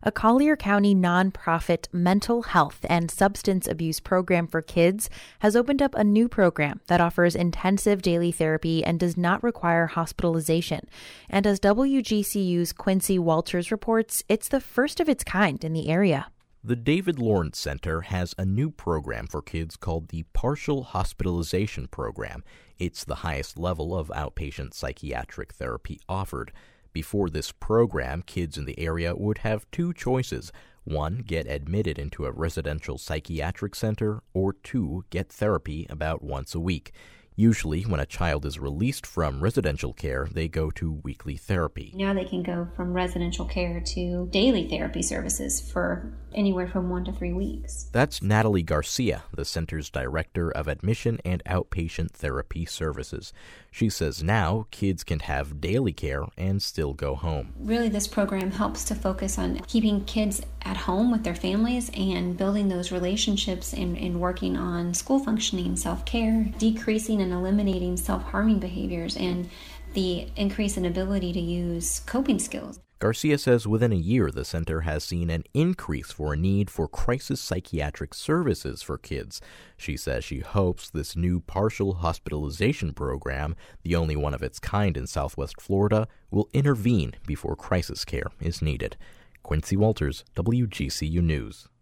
A Collier County nonprofit mental health and substance abuse program for kids has opened up a new program that offers intensive daily therapy and does not require hospitalization. And as WGCU's Quincy Walters reports, it's the first of its kind in the area. The David Lawrence Center has a new program for kids called the Partial Hospitalization Program. It's the highest level of outpatient psychiatric therapy offered. Before this program, kids in the area would have two choices. One, get admitted into a residential psychiatric center, or two, get therapy about once a week. Usually, when a child is released from residential care, they go to weekly therapy. Now they can go from residential care to daily therapy services for anywhere from 1 to 3 weeks. That's Natalie Garcia, the center's director of admission and outpatient therapy services. She says now kids can have daily care and still go home. Really, this program helps to focus on keeping kids at home with their families and building those relationships and working on school functioning, self-care, decreasing and eliminating self-harming behaviors, and the increase in ability to use coping skills. Garcia says within a year, the center has seen an increase for a need for crisis psychiatric services for kids. She says she hopes this new partial hospitalization program, the only one of its kind in Southwest Florida, will intervene before crisis care is needed. Quincy Walters, WGCU News.